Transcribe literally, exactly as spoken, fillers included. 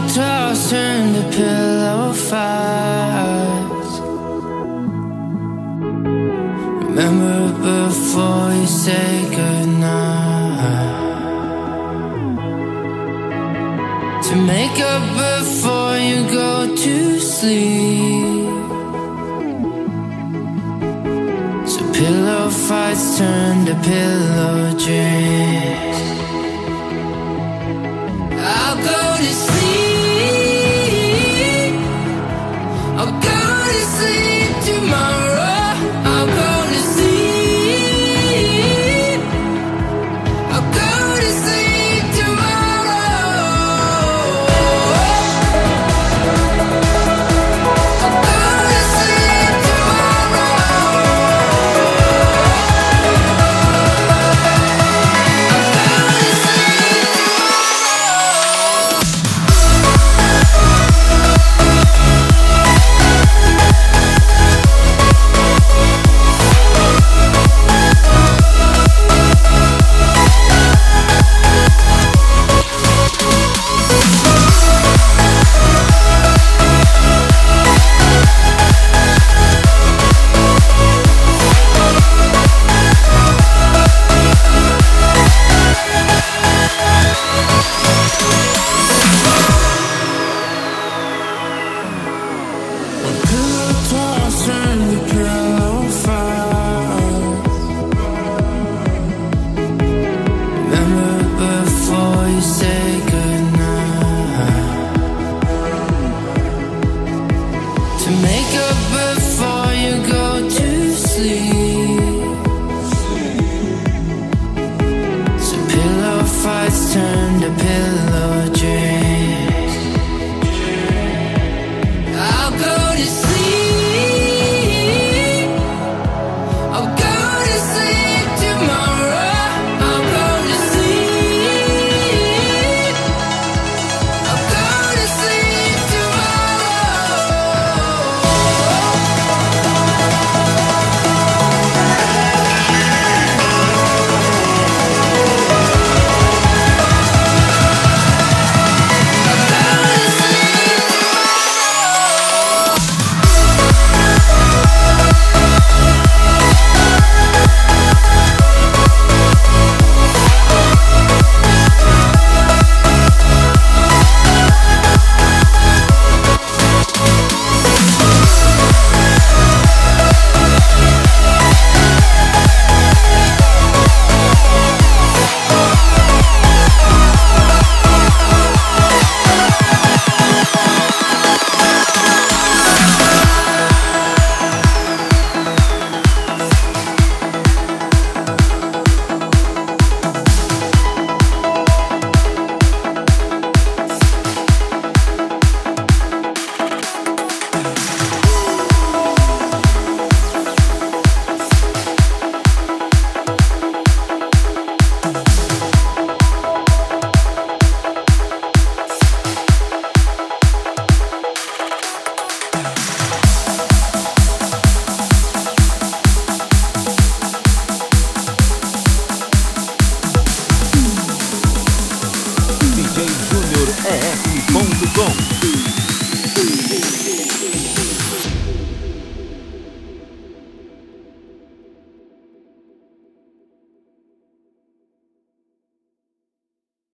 toss, turn to pillow fights. Remember before you say goodnight. To make up before you go to sleep. So pillow fights turn to pillow dreams. I'll go to sleep. I'll go to sleep tomorrow. I'll go to sleep. I'll go to sleep tomorrow. I'll go to sleep tomorrow. Turn to pillow dreams. I'll go to sleep. I'll go to sleep tomorrow. I'll go to sleep. I'll go to sleep D J Júnior E R ponto com.